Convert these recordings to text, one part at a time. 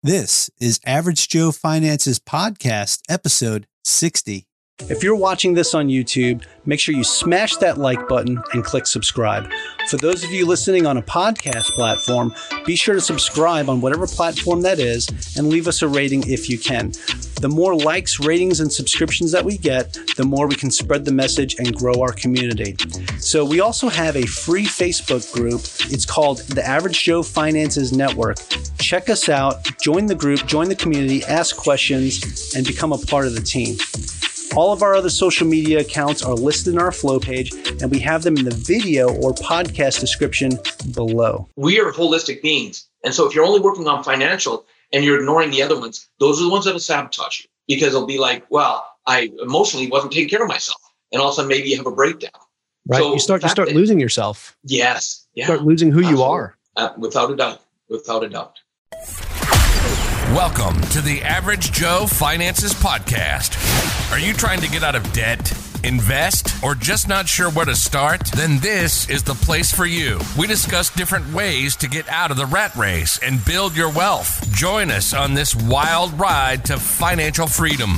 This is Average Joe Finance's podcast, episode 60. If you're watching this on YouTube, make sure you smash that like button and click subscribe. For those of you listening on a podcast platform, be sure to subscribe on whatever platform that is and leave us a rating if you can. The more likes, ratings, and subscriptions that we get, the more we can spread the message and grow our community. So we also have a free Facebook group. It's called the Average Joe Finances Network. Check us out, join the group, join the community, ask questions, and become a part of the team. All of our other social media accounts are listed in our flow page, and we have them in the video or podcast description below. We are holistic beings. And so if you're only working on financial and you're ignoring the other ones, those are the ones that will sabotage you, because it'll be like, well, I emotionally wasn't taking care of myself. And all of a sudden, maybe you have a breakdown. Right. So you start losing yourself. Yes. Yeah. Start losing who you are. Without a doubt. Without a doubt. Welcome to the Average Joe Finances Podcast. Are you trying to get out of debt, invest, or just not sure where to start? Then this is the place for you. We discuss different ways to get out of the rat race and build your wealth. Join us on this wild ride to financial freedom.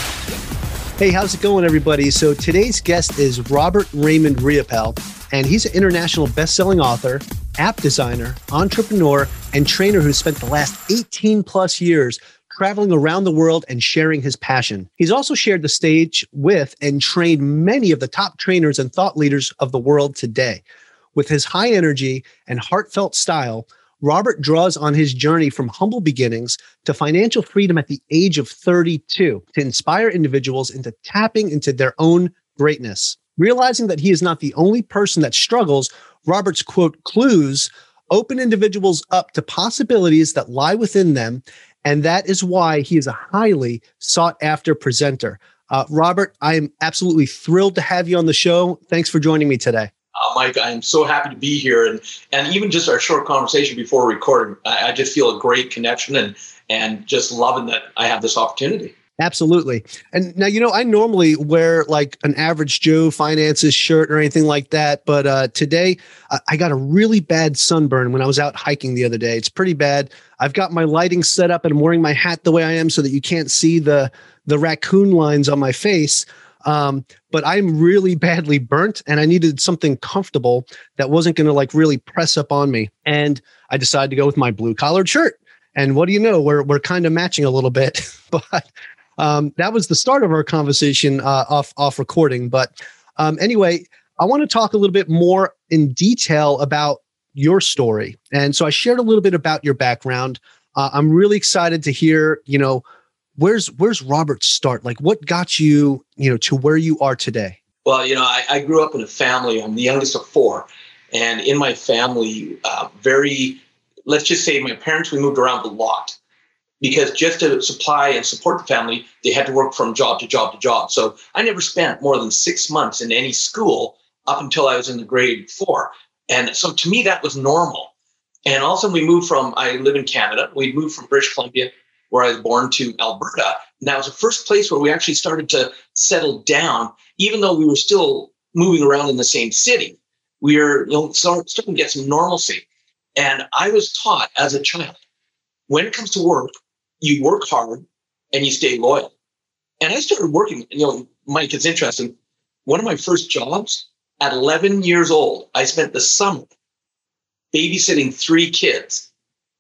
Hey, how's it going, everybody? So today's guest is Robert Raymond Riopel, and he's an international best-selling author, app designer, entrepreneur, and trainer who spent the last 18 plus years traveling around the world and sharing his passion. He's also shared the stage with and trained many of the top trainers and thought leaders of the world today. With his high energy and heartfelt style, Robert draws on his journey from humble beginnings to financial freedom at the age of 32 to inspire individuals into tapping into their own greatness. Realizing that he is not the only person that struggles, Robert's quote clues open individuals up to possibilities that lie within them, and that is why he is a highly sought after presenter. Robert, I am absolutely thrilled to have you on the show. Thanks for joining me today. Mike, I'm so happy to be here. And even just our short conversation before recording, I just feel a great connection and just loving that I have this opportunity. Absolutely. And now, I normally wear like an Average Joe Finances shirt or anything like that. But today I got a really bad sunburn when I was out hiking the other day. It's pretty bad. I've got my lighting set up and I'm wearing my hat the way I am so that you can't see the raccoon lines on my face. But I'm really badly burnt and I needed something comfortable that wasn't going to like really press up on me. And I decided to go with my blue collared shirt. And what do you know? We're kind of matching a little bit, but that was the start of our conversation off recording. But anyway, I want to talk a little bit more in detail about your story. And so I shared a little bit about your background. I'm really excited to hear, where's Robert's start? Like what got you, to where you are today? Well, I grew up in a family. I'm the youngest of four. And in my family, let's just say my parents, we moved around a lot. Because just to supply and support the family, they had to work from job to job to job. So I never spent more than 6 months in any school up until I was in the grade 4. And so to me, that was normal. And also I live in Canada. We moved from British Columbia, where I was born, to Alberta. And that was the first place where we actually started to settle down, even though we were still moving around in the same city. We were starting to get some normalcy. And I was taught as a child, when it comes to work, you work hard and you stay loyal. And I started working, Mike, it's interesting. One of my first jobs at 11 years old, I spent the summer babysitting 3 kids,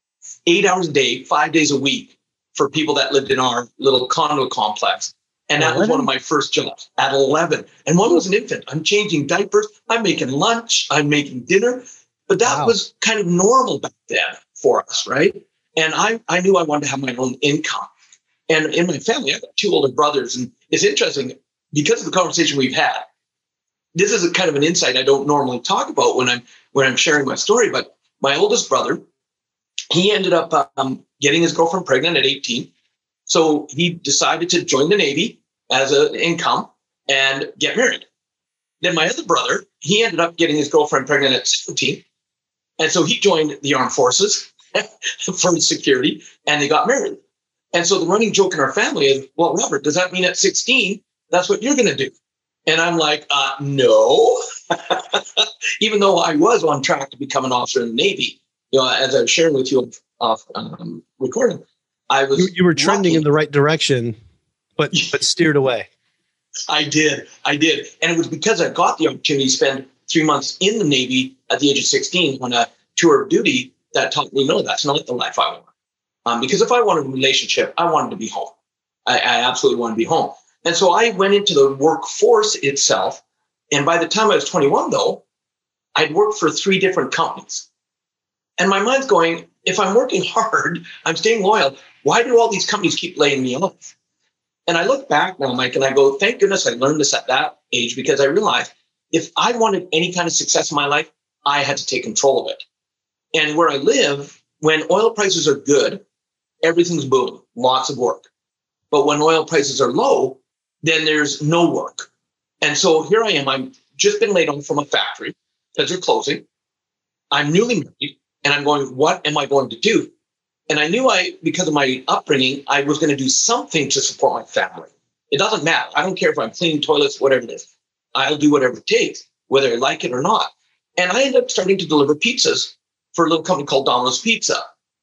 8 hours a day, 5 days a week for people that lived in our little condo complex. And that was one of my first jobs at 11. And one was an infant. I'm changing diapers. I'm making lunch. I'm making dinner. But that was kind of normal back then for us, right? And I knew I wanted to have my own income. And in my family, I've got 2 older brothers. And it's interesting, because of the conversation we've had, this is a kind of an insight I don't normally talk about when I'm sharing my story. But my oldest brother, he ended up getting his girlfriend pregnant at 18. So he decided to join the Navy as an income and get married. Then my other brother, he ended up getting his girlfriend pregnant at 17. And so he joined the armed forces for security, and they got married. And so the running joke in our family is, well, Robert, does that mean at 16, that's what you're going to do? And I'm like, no. Even though I was on track to become an officer in the Navy, as I was sharing with you off recording. I was you were trending in the right direction, but steered away. I did. And it was because I got the opportunity to spend 3 months in the Navy at the age of 16 on a tour of duty that taught me, no, that's not the life I want. Because if I wanted a relationship, I wanted to be home. I absolutely wanted to be home. And so I went into the workforce itself. And by the time I was 21, though, I'd worked for 3 different companies. And my mind's going, if I'm working hard, I'm staying loyal, why do all these companies keep laying me off? And I look back now, Mike, and I go, thank goodness I learned this at that age, because I realized if I wanted any kind of success in my life, I had to take control of it. And where I live, when oil prices are good, everything's booming, lots of work. But when oil prices are low, then there's no work. And so here I am. I've just been laid off from a factory because they're closing. I'm newly married, and I'm going, what am I going to do? And I knew because of my upbringing, I was going to do something to support my family. It doesn't matter. I don't care if I'm cleaning toilets, whatever it is. I'll do whatever it takes, whether I like it or not. And I ended up starting to deliver pizzas for a little company called Domino's Pizza.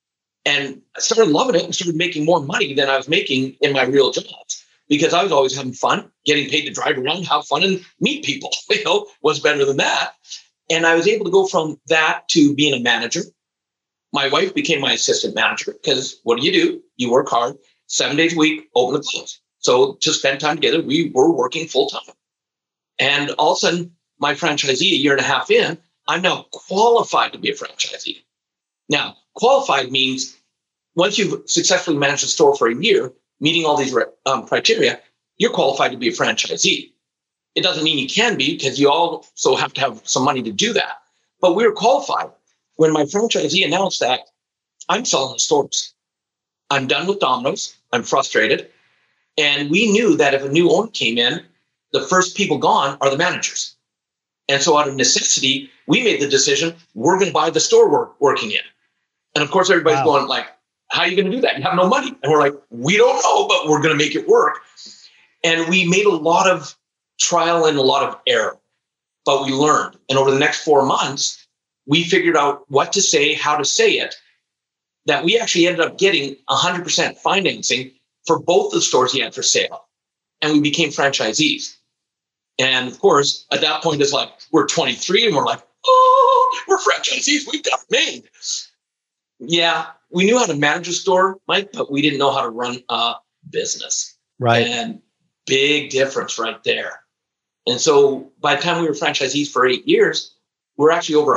And I started loving it and started making more money than I was making in my real jobs, because I was always having fun, getting paid to drive around, have fun, and meet people. What's better than that? And I was able to go from that to being a manager. My wife became my assistant manager, because what do? You work hard, 7 days a week, open and close. So to spend time together, we were working full time. And all of a sudden, my franchisee, a year and a half in, I'm now qualified to be a franchisee. Now, qualified means once you've successfully managed a store for a year, meeting all these criteria, you're qualified to be a franchisee. It doesn't mean you can be, because you also have to have some money to do that. But we were qualified. When my franchisee announced that, I'm selling the stores. I'm done with Domino's. I'm frustrated. And we knew that if a new owner came in, the first people gone are the managers. And so out of necessity, we made the decision, we're going to buy the store we're working in. And of course, everybody's going like, how are you going to do that? You have no money. And we're like, we don't know, but we're going to make it work. And we made a lot of trial and a lot of error, but we learned. And over the next 4 months, we figured out what to say, how to say it, that we actually ended up getting 100% financing for both the stores he had for sale. And we became franchisees. And of course, at that point, it's like, we're 23 and we're like, oh, we're franchisees. We've got it made. Yeah, we knew how to manage a store, Mike, but we didn't know how to run a business. Right. And big difference right there. And so by the time we were franchisees for 8 years, we're actually over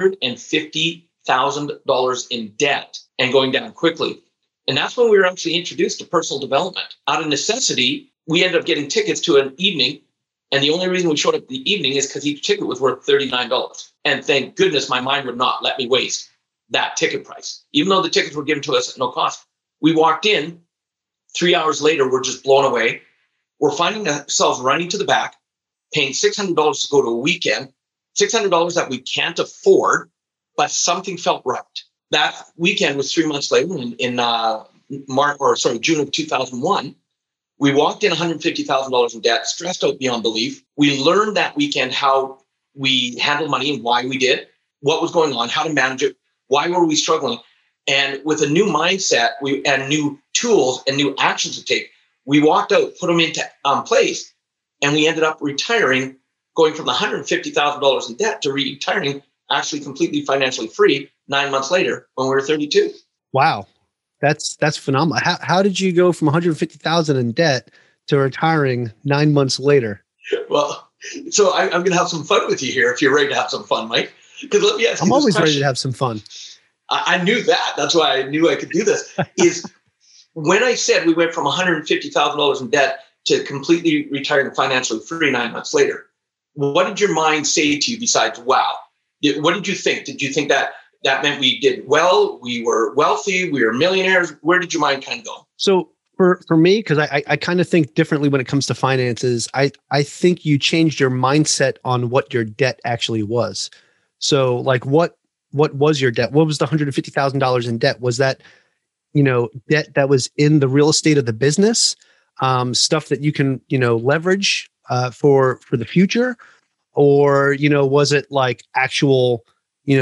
$150,000 in debt and going down quickly. And that's when we were actually introduced to personal development. Out of necessity, we ended up getting tickets to an evening. And the only reason we showed up at the evening is because each ticket was worth $39. And thank goodness my mind would not let me waste that ticket price. Even though the tickets were given to us at no cost. We walked in, 3 hours later, we're just blown away. We're finding ourselves running to the back, paying $600 to go to a weekend, $600 that we can't afford, but something felt right. That weekend was 3 months later in June of 2001. We walked in $150,000 in debt, stressed out beyond belief. We learned that weekend how we handled money and why we did, what was going on, how to manage it, why were we struggling. And with a new mindset and new tools and new actions to take, we walked out, put them into place, and we ended up retiring, going from the $150,000 in debt to retiring actually completely financially free 9 months later when we were 32. Wow. That's phenomenal. How did you go from $150,000 in debt to retiring 9 months later? Well, so I'm going to have some fun with you here if you're ready to have some fun, Mike. Because let me ask you, I'm always ready to have some fun. I knew that. That's why I knew I could do this. Is when I said we went from $150,000 in debt to completely retiring financially free 9 months later, what did your mind say to you besides, wow? What did you think? Did you think that meant we did well, we were wealthy, we were millionaires? Where did your mind kind of go? So for me, because I kind of think differently when it comes to finances, I think you changed your mindset on what your debt actually was. So like what was your debt? What was the $150,000 in debt? Was that, debt that was in the real estate of the business, stuff that you can, leverage for the future? Or, was it like actual,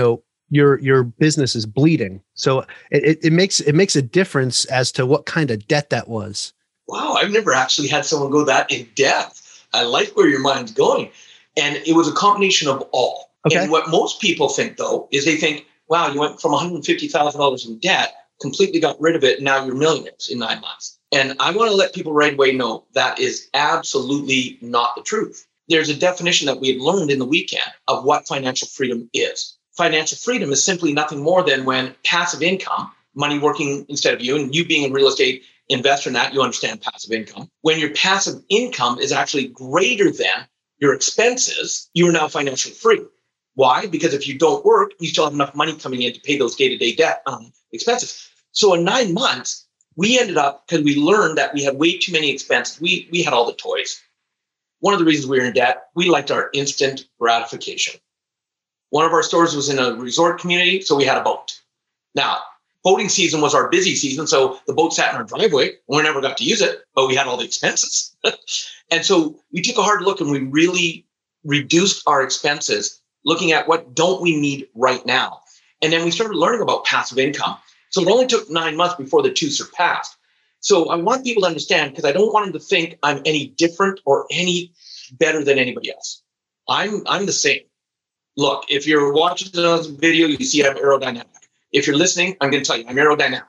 your business is bleeding. So it makes a difference as to what kind of debt that was. Wow, I've never actually had someone go that in depth. I like where your mind's going. And it was a combination of all. Okay. And what most people think, though, is they think, wow, you went from $150,000 in debt, completely got rid of it, and now you're millionaires in 9 months. And I want to let people right away know that is absolutely not the truth. There's a definition that we had learned in the weekend of what financial freedom is. Financial freedom is simply nothing more than when passive income, money working instead of you, and you being a real estate investor in that, you understand passive income. When your passive income is actually greater than your expenses, you are now financially free. Why? Because if you don't work, you still have enough money coming in to pay those day-to-day debt expenses. So in 9 months, we ended up, because we learned that we had way too many expenses. We had all the toys. One of the reasons we were in debt, we liked our instant gratification. One of our stores was in a resort community, so we had a boat. Now, boating season was our busy season, so the boat sat in our driveway, and we never got to use it, but we had all the expenses. And so we took a hard look, and we really reduced our expenses, looking at what don't we need right now. And then we started learning about passive income. So it only took 9 months before the two surpassed. So I want people to understand, because I don't want them to think I'm any different or any better than anybody else. I'm the same. Look, if you're watching this video, you see I'm aerodynamic. If you're listening, I'm going to tell you I'm aerodynamic.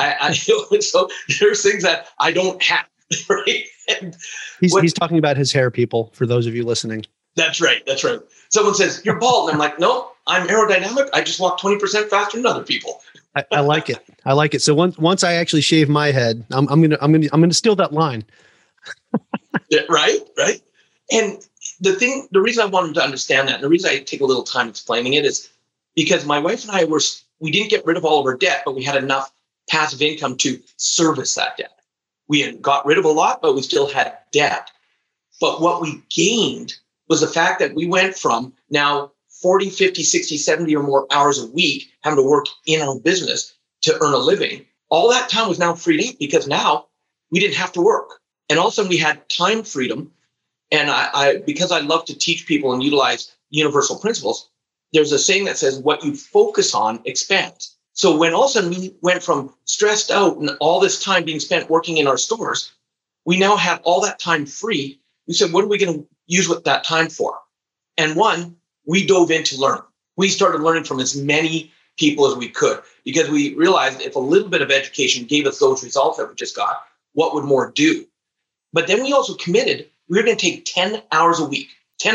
So there's things that I don't have, right? He's talking about his hair, people, for those of you listening. That's right. Someone says, you're bald. And I'm like, no, I'm aerodynamic. I just walk 20% faster than other people. I like it. So once I actually shave my head, I'm gonna steal that line. Yeah, right. And the reason I want them to understand that, and the reason I take a little time explaining it, is because my wife and I we didn't get rid of all of our debt, but we had enough passive income to service that debt. We had got rid of a lot, but we still had debt. But what we gained was the fact that we went from now 40, 50, 60, 70 or more hours a week having to work in our business to earn a living. All that time was now freed up because now we didn't have to work. And all of a sudden we had time freedom. And I because I love to teach people and utilize universal principles, there's a saying that says what you focus on expands. So when all of a sudden we went from stressed out and all this time being spent working in our stores, we now have all that time free. We said, what are we going to use with that time for? And one, we dove into learning. We started learning from as many people as we could because we realized if a little bit of education gave us those results that we just got, what would more do? But then we also committed, we were going to take 10 hours a week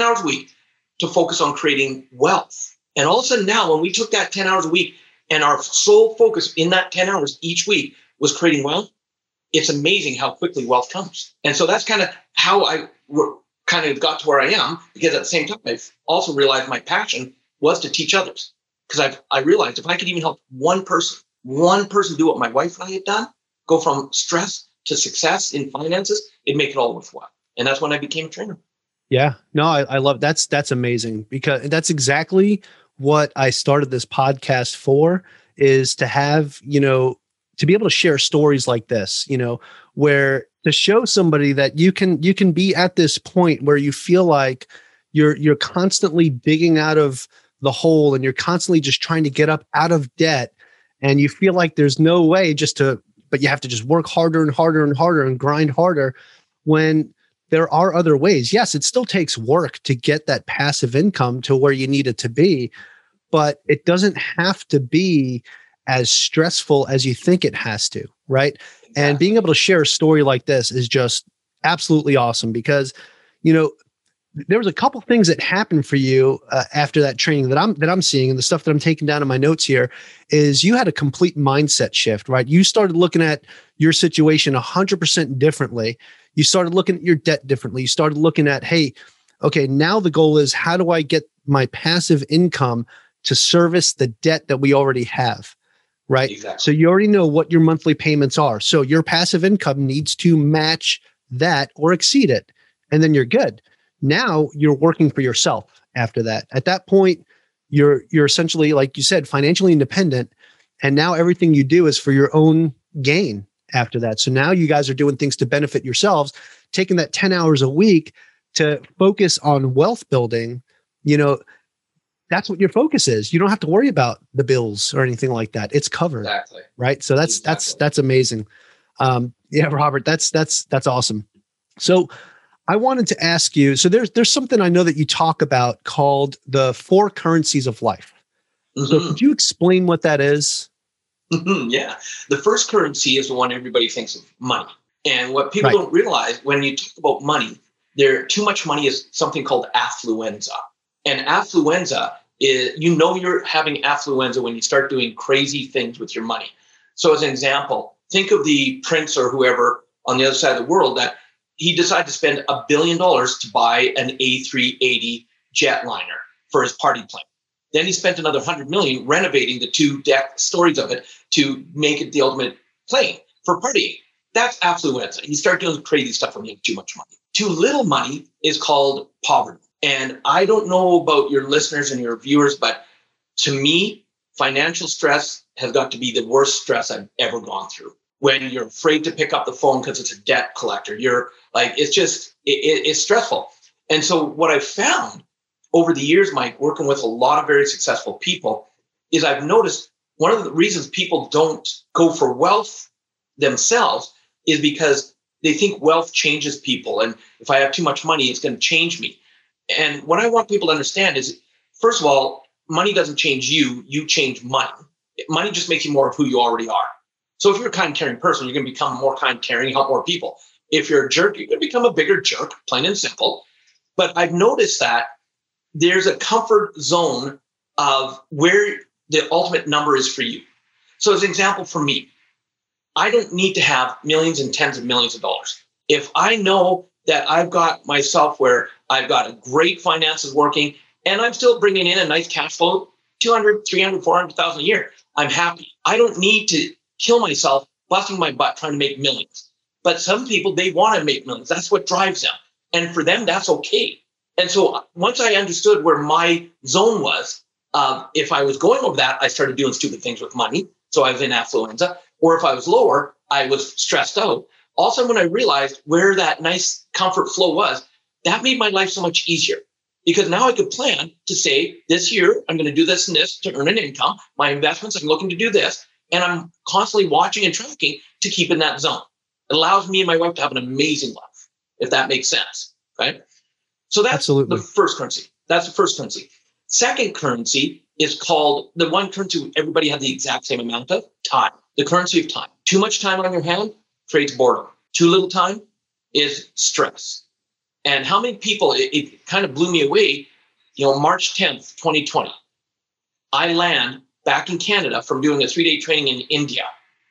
to focus on creating wealth. And all of a sudden now, when we took that 10 hours a week and our sole focus in that 10 hours each week was creating wealth, it's amazing how quickly wealth comes. And so that's kind of how I kind of got to where I am, because at the same time, I've also realized my passion was to teach others. Because I realized if I could even help one person do what my wife and I had done, go from stress to success in finances, it'd make it all worthwhile. And that's when I became a trainer. Yeah, no, I love that's amazing, because that's exactly what I started this podcast for, is to have, to be able to share stories like this, where to show somebody that you can be at this point where you feel like you're constantly digging out of the hole and you're constantly just trying to get up out of debt, and you feel like there's no way but you have to just work harder and harder and harder and grind harder, when there are other ways. Yes, it still takes work to get that passive income to where you need it to be, but it doesn't have to be as stressful as you think it has to, right? Exactly. And being able to share a story like this is just absolutely awesome, because, there was a couple things that happened for you after that training that I'm seeing, and the stuff that I'm taking down in my notes here is you had a complete mindset shift, right? You started looking at your situation 100% differently. You started looking at your debt differently. You started looking at, hey, okay, now the goal is, how do I get my passive income to service the debt that we already have, right? Exactly. So you already know what your monthly payments are. So your passive income needs to match that or exceed it, and then you're good. Now you're working for yourself after that. At that point, you're essentially, like you said, financially independent. And now everything you do is for your own gain after that. So now you guys are doing things to benefit yourselves, taking that 10 hours a week to focus on wealth building. that's what your focus is. You don't have to worry about the bills or anything like that. It's covered. Exactly. Right. So that's amazing. Yeah, Robert, that's awesome. So I wanted to ask you, so there's something I know that you talk about called the 4 currencies of life. Mm-hmm. So could you explain what that is? Yeah. The first currency is the one everybody thinks of, money. And what people don't realize when you talk about money, too much money is something called affluenza. And affluenza is, you're having affluenza when you start doing crazy things with your money. So as an example, think of the prince or whoever on the other side of the world that he decided to spend $1 billion to buy an A380 jetliner for his party plane. Then he spent another $100 million renovating the 2 deck stories of it to make it the ultimate plane for partying. That's affluenza. You start doing crazy stuff when you have too much money. Too little money is called poverty. And I don't know about your listeners and your viewers, but to me, financial stress has got to be the worst stress I've ever gone through. When you're afraid to pick up the phone because it's a debt collector, you're like, it's stressful. And so what I've found over the years, Mike, working with a lot of very successful people, is I've noticed one of the reasons people don't go for wealth themselves is because they think wealth changes people. And if I have too much money, it's going to change me. And what I want people to understand is, first of all, money doesn't change you, you change money. Money just makes you more of who you already are. So if you're a kind, caring person, you're going to become more kind, caring, help more people. If you're a jerk, you're going to become a bigger jerk, plain and simple. But I've noticed that there's a comfort zone of where the ultimate number is for you. So as an example for me, I don't need to have millions and tens of millions of dollars. If I know that I've got myself where I've got a great finances working and I'm still bringing in a nice cash flow, 200, 300, 400,000 a year, I'm happy. I don't need to kill myself busting my butt trying to make millions. But some people, they want to make millions. That's what drives them. And for them, that's okay. And so once I understood where my zone was, if I was going over that, I started doing stupid things with money. So I was in affluenza. Or if I was lower, I was stressed out. Also, when I realized where that nice comfort flow was, that made my life so much easier. Because now I could plan to say, this year, I'm going to do this and this to earn an income. My investments, I'm looking to do this. And I'm constantly watching and tracking to keep in that zone. It allows me and my wife to have an amazing life, if that makes sense, right? So that's Absolutely. The first currency. That's the first currency. Second currency is called, the one currency everybody has the exact same amount of, time. The currency of time. Too much time on your hand creates boredom. Too little time is stress. And how many people, it kind of blew me away, March 10th, 2020, I land back in Canada from doing a 3-day training in India.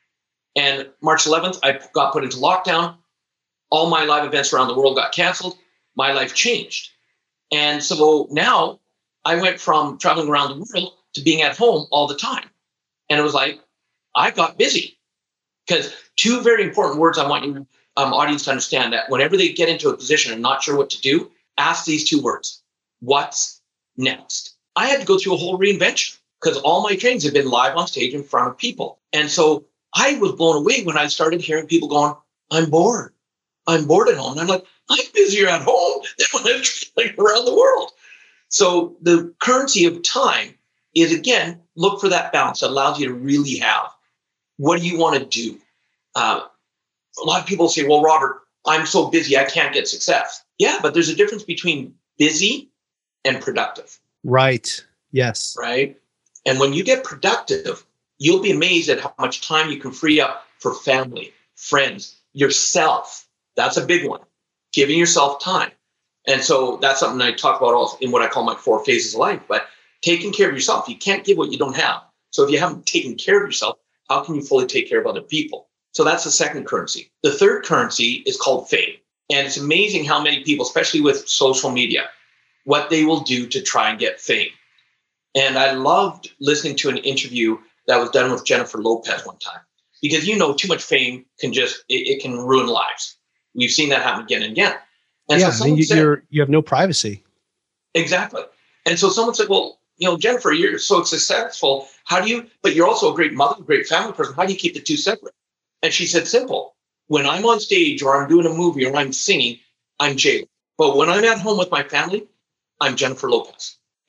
And March 11th, I got put into lockdown. All my live events around the world got canceled. My life changed. And so now I went from traveling around the world to being at home all the time. And it was like, I got busy. Because 2 very important words I want your audience to understand, that whenever they get into a position and not sure what to do, ask these 2 words. What's next? I had to go through a whole reinvention because all my trainings have been live on stage in front of people. And so I was blown away when I started hearing people going, I'm bored. I'm bored at home. And I'm like, I'm busier at home than when I'm traveling around the world. So the currency of time is, again, look for that balance that allows you to really have, what do you want to do? A lot of people say, well, Robert, I'm so busy, I can't get success. Yeah, but there's a difference between busy and productive. Right. Yes. Right. And when you get productive, you'll be amazed at how much time you can free up for family, friends, yourself. That's a big one. Giving yourself time. And so that's something I talk about also in what I call my 4 phases of life. But taking care of yourself, you can't give what you don't have. So if you haven't taken care of yourself, how can you fully take care of other people? So that's the second currency. The third currency is called fame. And it's amazing how many people, especially with social media, what they will do to try and get fame. And I loved listening to an interview that was done with Jennifer Lopez one time, because too much fame can it can ruin lives. We've seen that happen again and again. And yeah, so you have no privacy. Exactly. And so someone said, well, Jennifer, you're so successful. But you're also a great mother, a great family person. How do you keep the 2 separate? And she said, simple. When I'm on stage or I'm doing a movie or I'm singing, I'm Jay. But when I'm at home with my family, I'm Jennifer Lopez.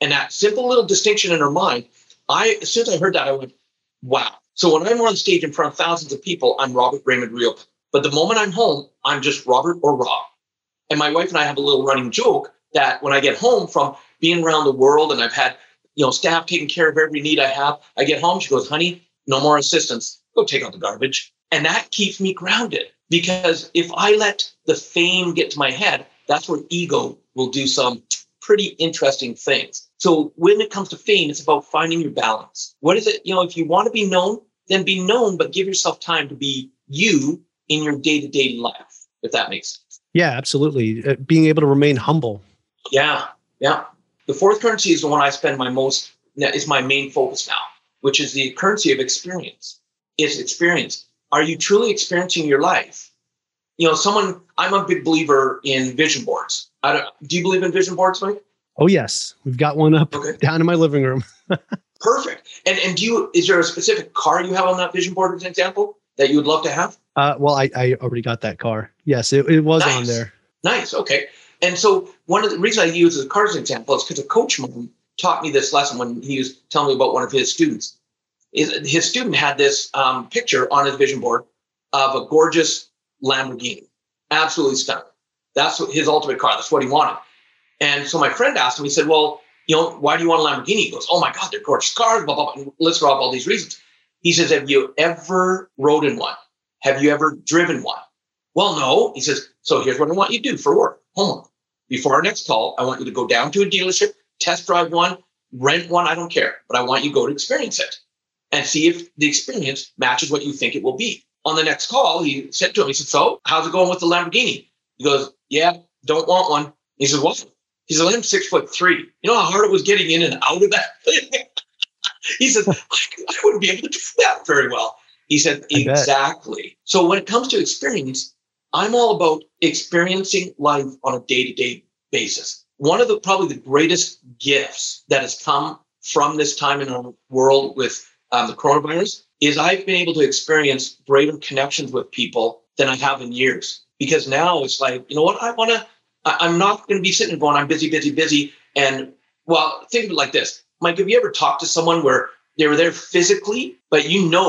And that simple little distinction in her mind, as soon as I heard that, I went, wow. So when I'm on stage in front of thousands of people, I'm Robert Raymond Riopel. But the moment I'm home, I'm just Robert or Rob. And my wife and I have a little running joke that when I get home from being around the world and I've had, staff taking care of every need I have, I get home, she goes, honey, no more assistants. Go take out the garbage. And that keeps me grounded, because if I let the fame get to my head, that's where ego will do some pretty interesting things. So when it comes to fame, it's about finding your balance. What is it? If you want to be known, then be known, but give yourself time to be you in your day-to-day life, if that makes sense. Yeah, absolutely. Being able to remain humble. Yeah. The fourth currency is the one I spend is my main focus now, which is the currency of experience. It's experience. Are you truly experiencing your life? I'm a big believer in vision boards. Do you believe in vision boards, Mike? Oh, yes. We've got one up down in my living room. Perfect. And is there a specific car you have on that vision board as an example that you would love to have? Well, I already got that car. Yes, it was nice. On there. Nice. Okay. And so one of the reasons I use the car as an example is because a coach of mine taught me this lesson when he was telling me about one of his students. His student had this picture on his vision board of a gorgeous Lamborghini. Absolutely stunning. That's his ultimate car. That's what he wanted. And so my friend asked him, he said, well, why do you want a Lamborghini? He goes, oh my God, they're gorgeous cars, blah, blah, blah. And lists off all these reasons. He says, have you ever rode in one? Have you ever driven one? Well, no. He says, so here's what I want you to do for work, homework. Before our next call, I want you to go down to a dealership, test drive one, rent one, I don't care. But I want you to go to experience it and see if the experience matches what you think it will be. On the next call, he said to him, he said, so how's it going with the Lamborghini? He goes, yeah, don't want one. He said, what? He said, I'm 6'3". You know how hard it was getting in and out of that thing? He said, I wouldn't be able to do that very well. He said, exactly. So when it comes to experience, I'm all about experiencing life on a day-to-day basis. One of probably the greatest gifts that has come from this time in our world with the coronavirus is I've been able to experience greater connections with people than I have in years. Because now it's like, you know what, I'm not going to be sitting and going, I'm busy. And well, think of it like this. Mike, have you ever talked to someone where they were there physically, but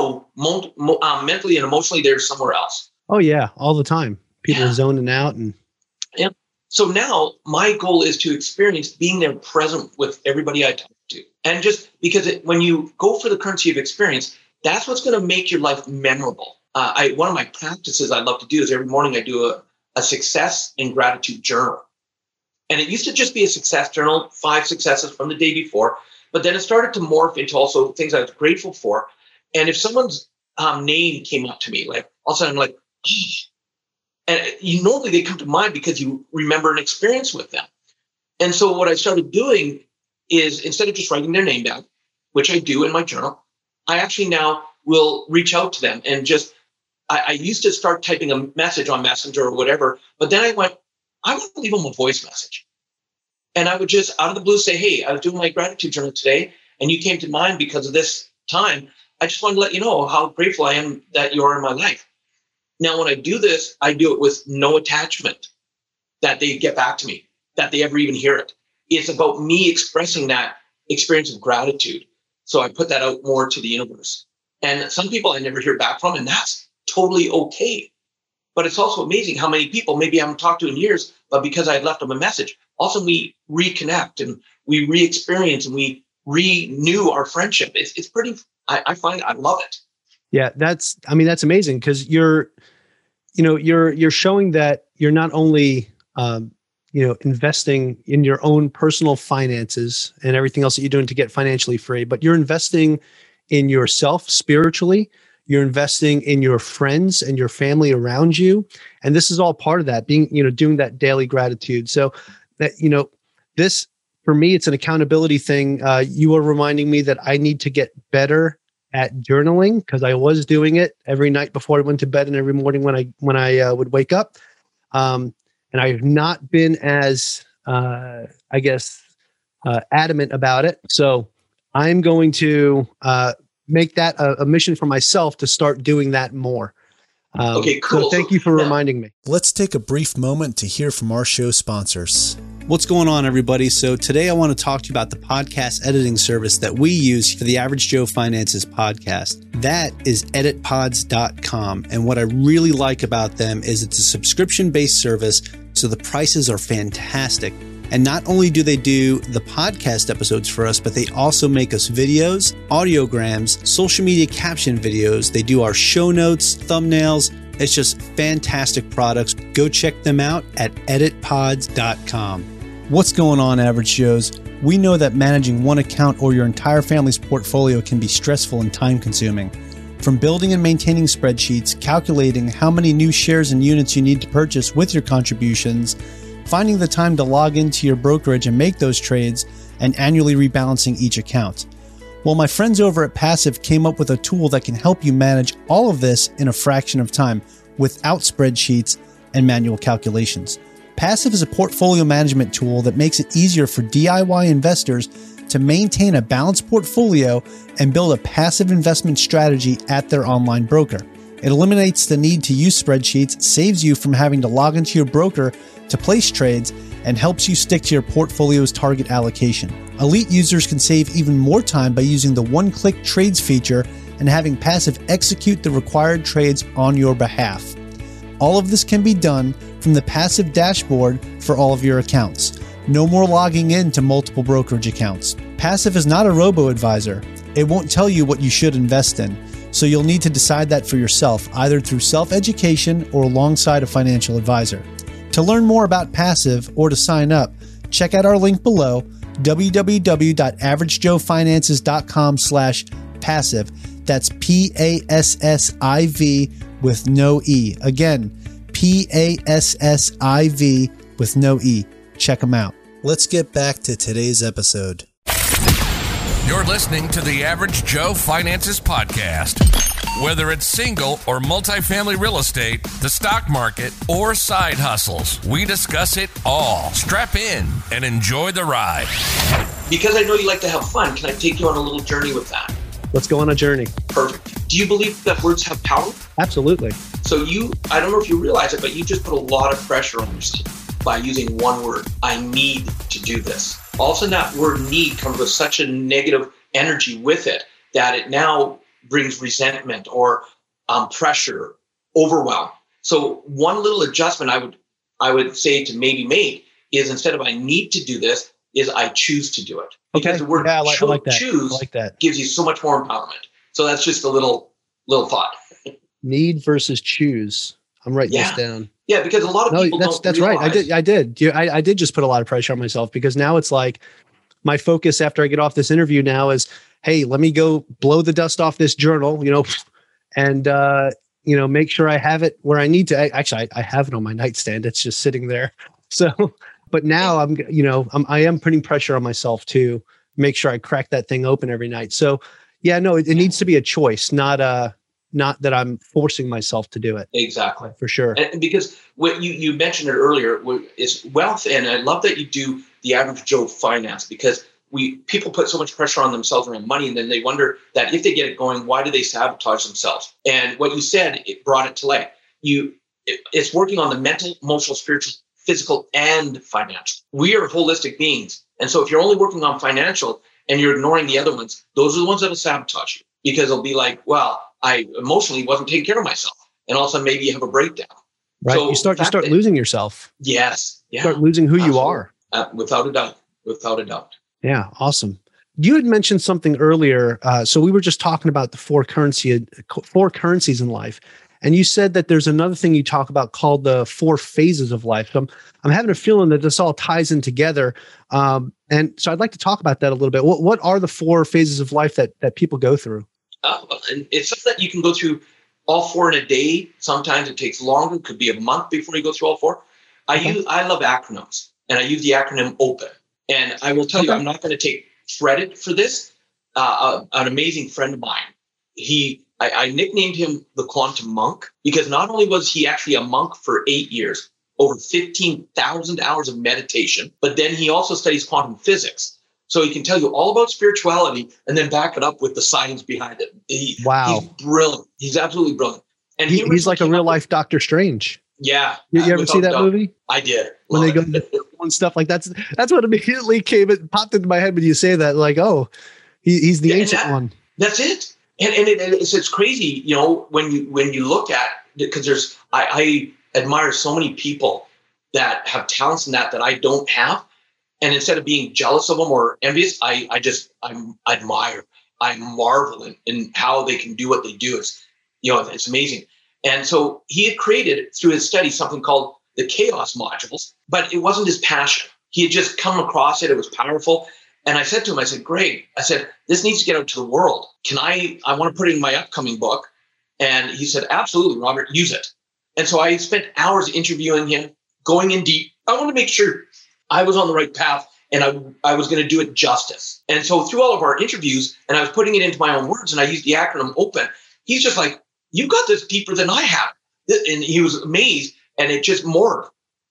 mentally and emotionally they're somewhere else? Oh yeah, all the time. People are zoning out. Yeah. So now my goal is to experience being there present with everybody I talk to. And just because when you go for the currency of experience, that's what's going to make your life memorable. One of my practices I love to do is every morning I do a success and gratitude journal. And it used to just be a success journal, 5 successes from the day before. But then it started to morph into also things I was grateful for. And if someone's name came up to me, like all of a sudden I'm like, and normally they come to mind because you remember an experience with them. And so what I started doing is instead of just writing their name down, which I do in my journal, I actually now will reach out to them and I used to start typing a message on Messenger or whatever, but then I went, I want to leave them a voice message. And I would just out of the blue say, hey, I was doing my gratitude journal today and you came to mind because of this time. I just wanted to let you know how grateful I am that you are in my life. Now, when I do this, I do it with no attachment that they get back to me, that they ever even hear it. It's about me expressing that experience of gratitude. So I put that out more to the universe. And some people I never hear back from, and that's totally okay. But it's also amazing how many people maybe I haven't talked to in years, but because I had left them a message, also we reconnect and we re-experience and we renew our friendship. It's pretty, I find I love it. Yeah, that's amazing because you're showing that you're not only, investing in your own personal finances and everything else that you're doing to get financially free, but you're investing in yourself spiritually. You're investing in your friends and your family around you. And this is all part of that, being, doing that daily gratitude. So that, this, for me, it's an accountability thing. You are reminding me that I need to get better at journaling because I was doing it every night before I went to bed and every morning when I would wake up. And I have not been as, adamant about it. So I'm going to make that a mission for myself to start doing that more. Okay, cool. So thank you for reminding me. Let's take a brief moment to hear from our show sponsors. What's going on, everybody? So today I want to talk to you about the podcast editing service that we use for the Average Joe Finances podcast. That is editpods.com. And what I really like about them is it's a subscription-based service, so the prices are fantastic. And not only do they do the podcast episodes for us, but they also make us videos, audiograms, social media caption videos. They do our show notes, thumbnails. It's just fantastic products. Go check them out at editpods.com. What's going on, Average Joes? We know that managing one account or your entire family's portfolio can be stressful and time-consuming. From building and maintaining spreadsheets, calculating how many new shares and units you need to purchase with your contributions, finding the time to log into your brokerage and make those trades, and annually rebalancing each account. Well, my friends over at Passive came up with a tool that can help you manage all of this in a fraction of time without spreadsheets and manual calculations. Passive is a portfolio management tool that makes it easier for DIY investors to maintain a balanced portfolio and build a passive investment strategy at their online broker. It eliminates the need to use spreadsheets, saves you from having to log into your broker to place trades, and helps you stick to your portfolio's target allocation. Elite users can save even more time by using the one-click trades feature and having Passive execute the required trades on your behalf. All of this can be done from the Passive dashboard for all of your accounts. No more logging in to multiple brokerage accounts. Passive is not a robo-advisor. It won't tell you what you should invest in, so you'll need to decide that for yourself, either through self-education or alongside a financial advisor. To learn more about Passive or to sign up, check out our link below, www.averagejoefinances.com/passive. That's PASSIV with no E. Again, PASSIV with no E. Check them out. Let's get back to today's episode. You're listening to the Average Joe Finances podcast. Whether it's single or multifamily real estate, the stock market, or side hustles, we discuss it all. Strap in and enjoy the ride. Because I know you like to have fun, can I take you on a little journey with that? Let's go on a journey. Perfect. Do you believe that words have power? Absolutely. So I don't know if you realize it, but you just put a lot of pressure on yourself by using one word. I need to do this. All of a sudden, that word need comes with such a negative energy with it that it now brings resentment or pressure, overwhelm. So one little adjustment I would say to maybe make is, instead of I need to do this, is I choose to do it. Because the word choose gives you so much more empowerment. So that's just a little thought. Need versus choose. I'm writing this down. Yeah, because a lot of people that's right. I did. I did just put a lot of pressure on myself, because now it's like my focus after I get off this interview now is, hey, let me go blow the dust off this journal, and make sure I have it where I need to. Actually, I have it on my nightstand. It's just sitting there. So, but now I am putting pressure on myself to make sure I crack that thing open every night. So, yeah, no, it needs to be a choice, not that I'm forcing myself to do it. Exactly. For sure. And because what you mentioned it earlier is wealth. And I love that you do the Average Joe Finance, because people put so much pressure on themselves around money, and then they wonder that if they get it going, why do they sabotage themselves? And what you said, it brought it to light. It's working on the mental, emotional, spiritual, physical, and financial. We are holistic beings. And so if you're only working on financial and you're ignoring the other ones, those are the ones that will sabotage you, because it'll be like, well, I emotionally wasn't taking care of myself. And all of a sudden, maybe you have a breakdown. Right. So you start losing yourself. Yes. Yeah. Start losing who you are. Without a doubt. Without a doubt. Yeah. Awesome. You had mentioned something earlier. So we were just talking about the four currencies in life. And you said that there's another thing you talk about called the 4 phases of life. So I'm having a feeling that this all ties in together. And so I'd like to talk about that a little bit. What are the 4 phases of life that people go through? And it's something that you can go through all 4 in a day. Sometimes it takes longer. It could be a month before you go through all 4. I love acronyms, and I use the acronym OPEN. And I will tell you, I'm not going to take credit for this. An amazing friend of mine, I nicknamed him the Quantum Monk, because not only was he actually a monk for 8 years, over 15,000 hours of meditation, but then he also studies quantum physics. So he can tell you all about spirituality and then back it up with the science behind it. He's brilliant. He's absolutely brilliant. And he's like a real life Dr. Strange. Yeah. You ever see that movie? I did. When they go and stuff like that's what immediately popped into my head when you say that. Like, oh, he's the ancient one. That's it. And it's crazy, when you look at, because I admire so many people that have talents in that I don't have. And instead of being jealous of them or envious, I admire, I marvel in how they can do what they do. It's amazing. And so he had created through his study something called the chaos modules, but it wasn't his passion. He had just come across it. It was powerful. And I said to him, I said, Greg, this needs to get out to the world. I want to put it in my upcoming book. And he said, absolutely, Robert, use it. And so I spent hours interviewing him, going in deep. I want to make sure I was on the right path and I was going to do it justice. And so through all of our interviews, and I was putting it into my own words, and I used the acronym OPEN, he's just like, you got this deeper than I have. And he was amazed, and it just morphed.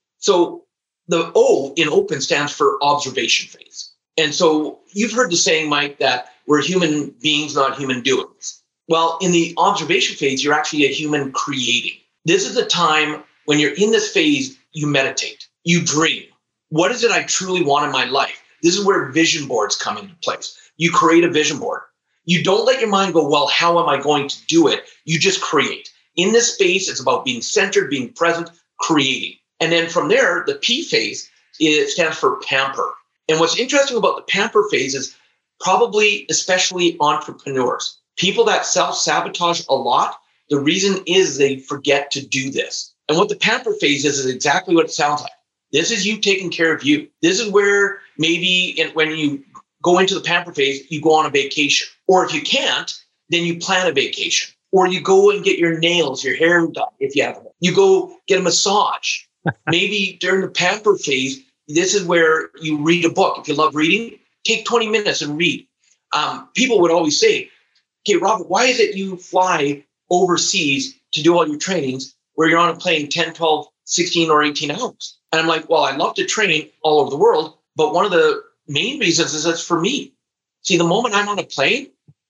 So the O in OPEN stands for observation phase. And so you've heard the saying, Mike, that we're human beings, not human doings. Well, in the observation phase, you're actually a human creating. This is the time when you're in this phase, you meditate, you dream. What is it I truly want in my life? This is where vision boards come into place. You create a vision board. You don't let your mind go, well, how am I going to do it? You just create. In this space, it's about being centered, being present, creating. And then from there, the P phase, it stands for pamper. And what's interesting about the pamper phase is probably especially entrepreneurs, people that self-sabotage a lot. The reason is they forget to do this. And what the pamper phase is exactly what it sounds like. This is you taking care of you. This is where maybe when you go into the pamper phase, you go on a vacation. Or if you can't, then you plan a vacation. Or you go and get your nails, your hair done if you have them. You go get a massage. Maybe during the pamper phase, this is where you read a book. If you love reading, take 20 minutes and read. People would always say, okay, Robert, why is it you fly overseas to do all your trainings where you're on a plane 10, 12, 16 or 18 hours? And I'm like, well, I love to train all over the world, but one of the main reasons is that's for me. See, the moment I'm on a plane,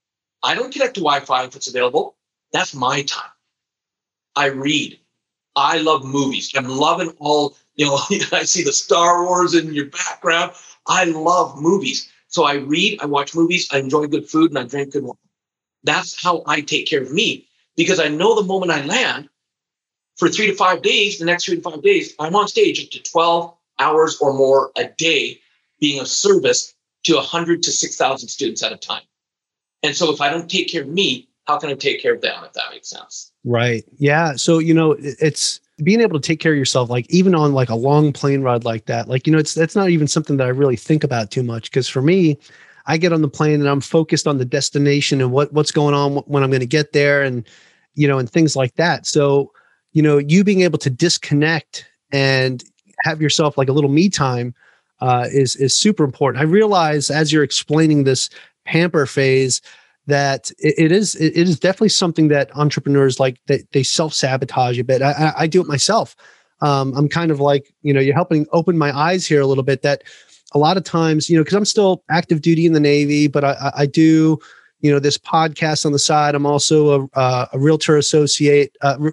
I don't connect to Wi-Fi if it's available. That's my time. I read. I love movies. I'm loving all, I see the Star Wars in your background. I love movies. So I read, I watch movies, I enjoy good food, and I drink good wine. That's how I take care of me, because I know the moment I land, for 3 to 5 days, the next 3 to 5 days, I'm on stage up to 12 hours or more a day, being of service to 100 to 6,000 students at a time. And so if I don't take care of me, how can I take care of them, if that makes sense? Right. Yeah. So, it's being able to take care of yourself, like even on like a long plane ride like that, like, that's not even something that I really think about too much. Because for me, I get on the plane and I'm focused on the destination and what's going on when I'm going to get there and, and things like that. So, you being able to disconnect and have yourself like a little me time is super important. I realize as you're explaining this pamper phase that it is definitely something that entrepreneurs like they self-sabotage a bit. I do it myself. I'm kind of like, you're helping open my eyes here a little bit, that a lot of times, because I'm still active duty in the Navy, but I do, this podcast on the side. I'm also a realtor associate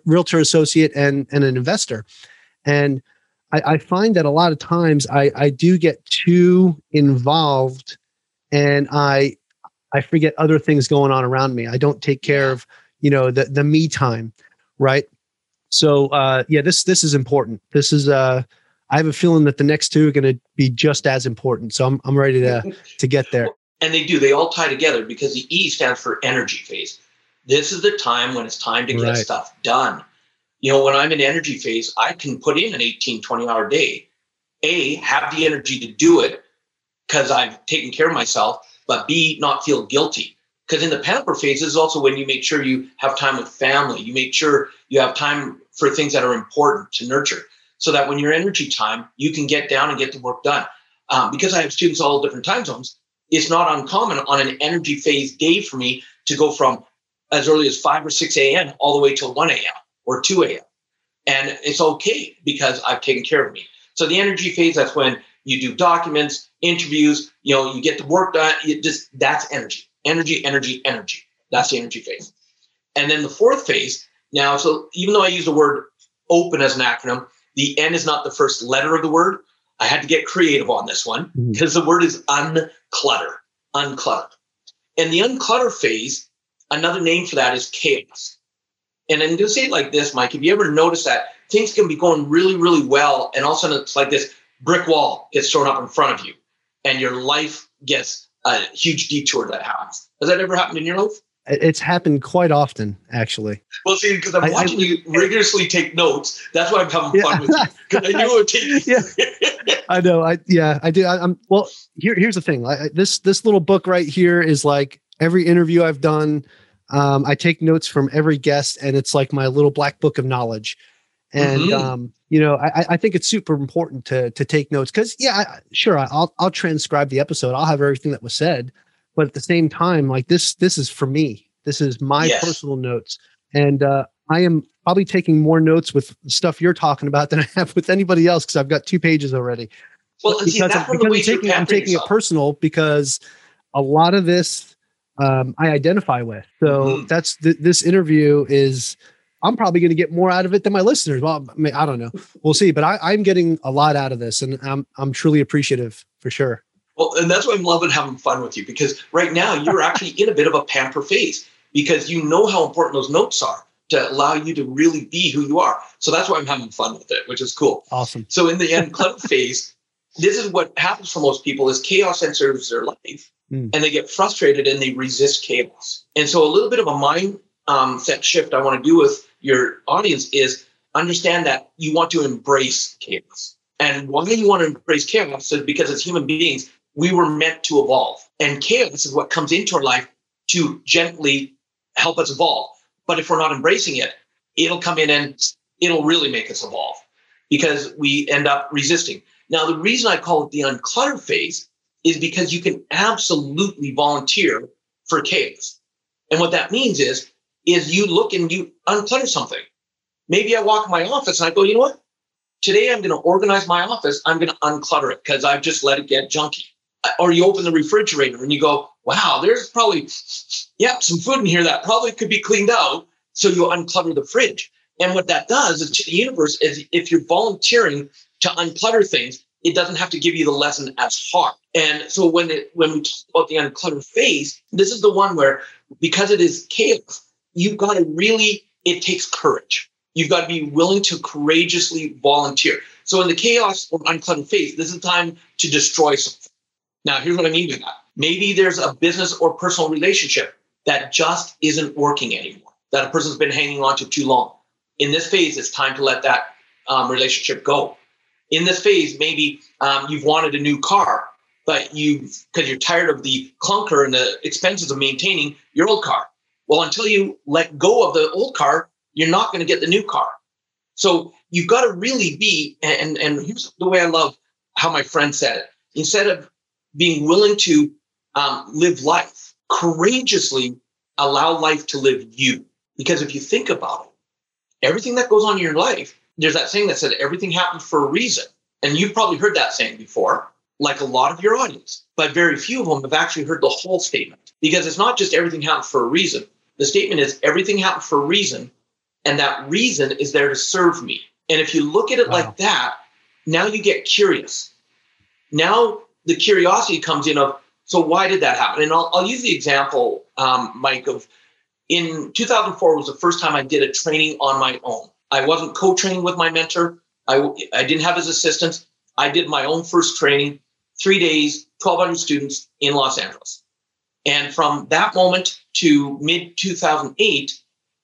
and an investor. And I find that a lot of times I do get too involved and I forget other things going on around me. I don't take care of, the me time. Right. So, this is important. This is, I have a feeling that the next two are going to be just as important. So I'm ready to get there. And they do, they all tie together because the E stands for energy phase. This is the time when it's time to get stuff done. When I'm in energy phase, I can put in an 18, 20-hour day. A, have the energy to do it because I've taken care of myself, but B, not feel guilty. Because in the pamper phase is also when you make sure you have time with family. You make sure you have time for things that are important to nurture so that when you're energy time, you can get down and get the work done. Because I have students all different time zones, it's not uncommon on an energy phase day for me to go from as early as 5 or 6 a.m. all the way till 1 a.m. or 2 a.m. And it's okay because I've taken care of me. So the energy phase, that's when you do documents, interviews, you get the work done. That's energy. Energy. That's the energy phase. And then the fourth phase, now, so even though I use the word open as an acronym. The N is not the first letter of the word. I had to get creative on this one because the word is unclutter. Unclutter. And the unclutter phase, another name for that is chaos. And I'm going to say it like this, Mike. If you ever notice that things can be going really, really well, and all of a sudden it's like this brick wall gets thrown up in front of you, and your life gets a huge detour that happens. Has that ever happened in your life? It's happened quite often, actually. Well, see, because I'm watching you rigorously take notes. That's why I'm having fun with you. Because I knew it would take. Yeah, I know. I do. Well, here's the thing. This little book right here is like every interview I've done. I take notes from every guest, and it's like my little black book of knowledge. And I think it's super important to take notes because, I'll transcribe the episode. I'll have everything that was said. But at the same time, like this is for me. This is my personal notes. And I am probably taking more notes with stuff you're talking about than I have with anybody else because I've got 2 pages already. Well, I'm taking it personal because a lot of this I identify with. So that's this interview is, I'm probably going to get more out of it than my listeners. Well, I don't know. We'll see. But I'm getting a lot out of this, and I'm truly appreciative for sure. Well, and that's why I'm loving having fun with you, because right now you're actually in a bit of a pamper phase because you know how important those notes are to allow you to really be who you are. So that's why I'm having fun with it, which is cool. Awesome. So in the unclutter phase, this is what happens for most people is chaos enters their life and they get frustrated and they resist chaos. And so a little bit of a mindset shift I want to do with your audience is understand that you want to embrace chaos. And why you want to embrace chaos is because as human beings, we were meant to evolve. And chaos is what comes into our life to gently help us evolve. But if we're not embracing it, it'll come in and it'll really make us evolve because we end up resisting. Now, the reason I call it the unclutter phase is because you can absolutely volunteer for chaos. And what that means is you look and you unclutter something. Maybe I walk in my office and I go, you know what? Today I'm going to organize my office. I'm going to unclutter it because I've just let it get junky. Or you open the refrigerator and you go, wow, there's probably, some food in here that probably could be cleaned out. So you unclutter the fridge. And what that does is to the universe is if you're volunteering to unclutter things, it doesn't have to give you the lesson as hard. And so when we talk about the unclutter phase, this is the one where, because it is chaos, you've got to really, it takes courage. You've got to be willing to courageously volunteer. So in the chaos or unclutter phase, this is the time to destroy something. Now, here's what I mean by that. Maybe there's a business or personal relationship that just isn't working anymore, that a person's been hanging on to too long. In this phase, it's time to let that relationship go. In this phase, maybe you've wanted a new car, but because you're tired of the clunker and the expenses of maintaining your old car. Well, until you let go of the old car, you're not going to get the new car. So you've got to really be, and here's the way I love how my friend said it. Instead of being willing to live life, courageously allow life to live you. Because if you think about it, everything that goes on in your life, there's that saying that said everything happens for a reason. And you've probably heard that saying before, like a lot of your audience, but very few of them have actually heard the whole statement. Because it's not just everything happens for a reason. The statement is everything happens for a reason, and that reason is there to serve me. And if you look at it like that, now you get curious. Now the curiosity comes in of, so why did that happen? And I'll use the example, Mike, of in 2004 was the first time I did a training on my own. I wasn't co-training with my mentor. I didn't have his assistance. I did my own first training, 3 days, 1,200 students in Los Angeles. And from that moment to mid-2008,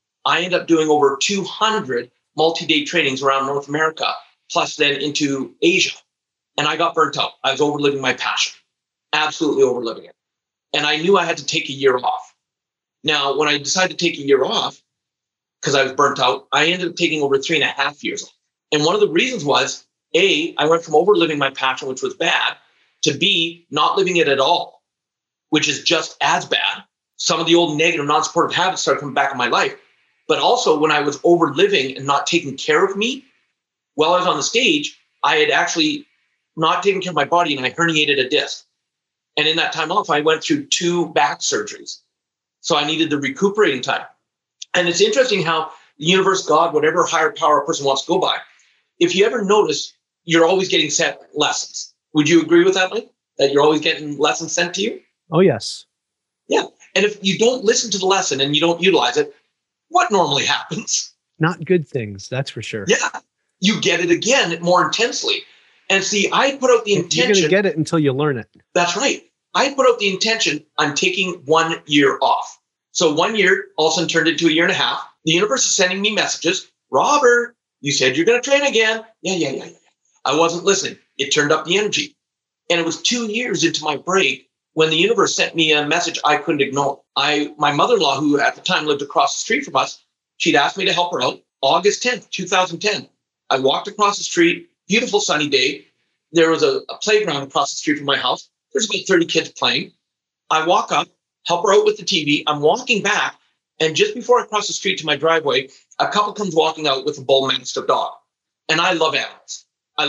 I ended up doing over 200 multi-day trainings around North America, plus then into Asia. And I got burnt out. I was overliving my passion, absolutely overliving it. And I knew I had to take a year off. Now, when I decided to take a year off, because I was burnt out, I ended up taking over 3.5 years off. And one of the reasons was, A, I went from overliving my passion, which was bad, to B, not living it at all, which is just as bad. Some of the old negative, non-supportive habits started coming back in my life. But also when I was overliving and not taking care of me, while I was on the stage, I had actually not taken care of my body and I herniated a disc. And in that time off, I went through 2 back surgeries. So I needed the recuperating time. And it's interesting how the universe, God, whatever higher power a person wants to go by. If you ever notice, you're always getting sent lessons. Would you agree with that, Mike? That you're always getting lessons sent to you? Oh, yes. Yeah. And if you don't listen to the lesson and you don't utilize it, what normally happens? Not good things, that's for sure. Yeah. You get it again more intensely. And see, I put out the intention. You're going to get it until you learn it. That's right. I put out the intention, I'm taking 1 year off. So 1 year all of a sudden turned into a year and a half. The universe is sending me messages. Robert, you said you're going to train again. Yeah. I wasn't listening. It turned up the energy. And it was 2 years into my break when the universe sent me a message I couldn't ignore. My mother-in-law, who at the time lived across the street from us, she'd asked me to help her out. August 10th, 2010. I walked across the street, beautiful sunny day. There was a playground across the street from my house. There's about 30 kids playing. I walk up, help her out with the TV. I'm walking back, and just before I cross the street to my driveway, a couple comes walking out with a bull mastiff dog. And I love animals.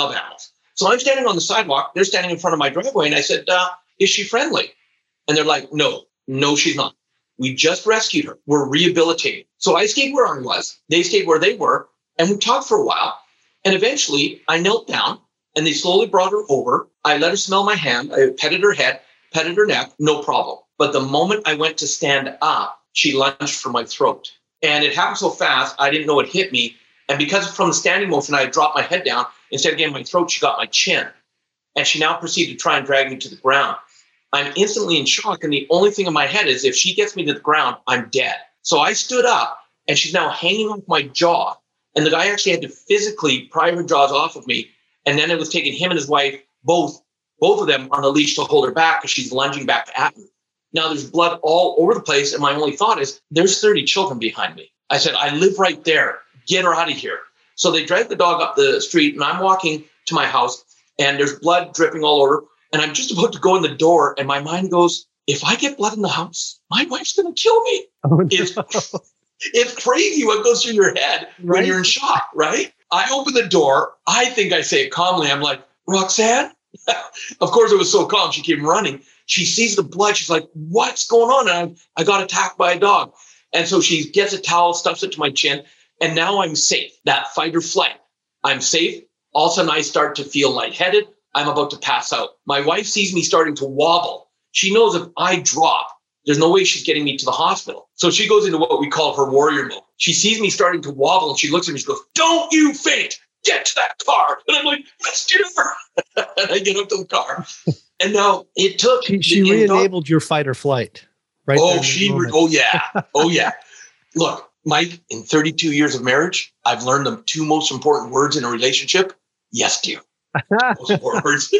So I'm standing on the sidewalk. They're standing in front of my driveway, and I said, is she friendly? And they're like, no, she's not. We just rescued her. We're rehabilitating. So I stayed where I was. They stayed where they were, and we talked for a while. And eventually, I knelt down, and they slowly brought her over. I let her smell my hand. I petted her head, petted her neck, no problem. But the moment I went to stand up, she lunged for my throat. And it happened so fast, I didn't know it hit me. And because from the standing motion, I dropped my head down. Instead of getting my throat, she got my chin. And she now proceeded to try and drag me to the ground. I'm instantly in shock. And the only thing in my head is if she gets me to the ground, I'm dead. So I stood up, and she's now hanging off my jaw. And the guy actually had to physically pry her jaws off of me. And then it was taking him and his wife, both of them, on the leash to hold her back because she's lunging back at me. Now there's blood all over the place. And my only thought is there's 30 children behind me. I said, I live right there. Get her out of here. So they dragged the dog up the street, and I'm walking to my house, and there's blood dripping all over. And I'm just about to go in the door, and my mind goes, if I get blood in the house, my wife's going to kill me. Oh, no. It's crazy what goes through your head when you're in shock, right? I open the door. I think I say it calmly. I'm like, Roxanne? Of course, it was so calm. She came running. She sees the blood. She's like, what's going on? And I got attacked by a dog. And so she gets a towel, stuffs it to my chin. And now I'm safe. That fight or flight. I'm safe. All of a sudden, I start to feel lightheaded. I'm about to pass out. My wife sees me starting to wobble. She knows if I drop, there's no way she's getting me to the hospital. So she goes into what we call her warrior mode. She sees me starting to wobble, and she looks at me. She goes, don't you faint. Get to that car. And I'm like, let's do it. And I get up to the car. And now it took. She re-enabled your fight or flight. Right. Oh, yeah. Look, Mike, in 32 years of marriage, I've learned the two most important words in a relationship. Yes, dear. Most important words.